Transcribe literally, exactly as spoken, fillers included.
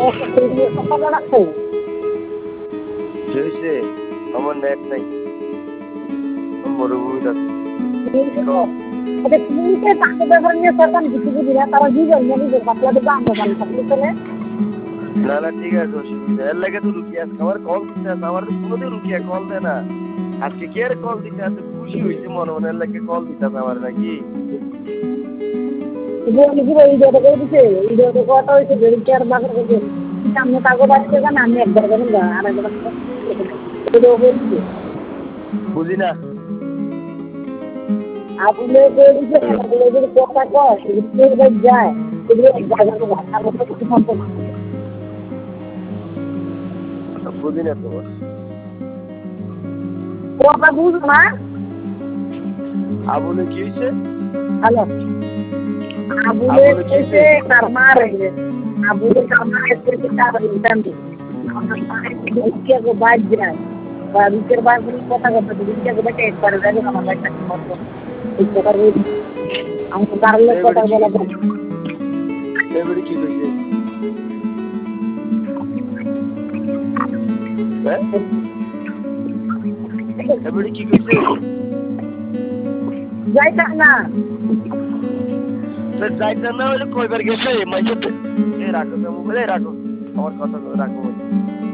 হয়েছে আমার নেট নাই মরুভূমি যাচ্ছে না না ঠিক আছে অসুবিধা এর লাগে তো রুকিয়ে আছে আমার কল দিতে আছে আমার তো কোনোদিন রুকিয়া কল দেয় না আজকে কি আর কল দিতে আছে খুশি হয়েছে মনে মনে এর লাগে কল দিতে আছে আমার নাকি বুঝি না আপনি কথা কয় যায় বুঝি না তোমার কথা বুঝ না আবুলে কি হয়েছে হ্যালো আবুলে কেসে তার মারে আবুলে তার মারে কেসে তার ইন্টারনেট আমার মারে দুকিয়া গো বাজ যায় বা দুকের বাজ বলি কথা কথা দুকিয়া গো বেটে একবার যাবে আমার একটা মত এই কথা বলি আমি কারলে কথা বলা বলি এবারে কি হয়েছে হ্যাঁ এবারে কি হয়েছে যাইতা না যাইতা না হলে কয়বার গেছে মাইকে রাখো মোবাইলে রাখো আমার কথা রাখো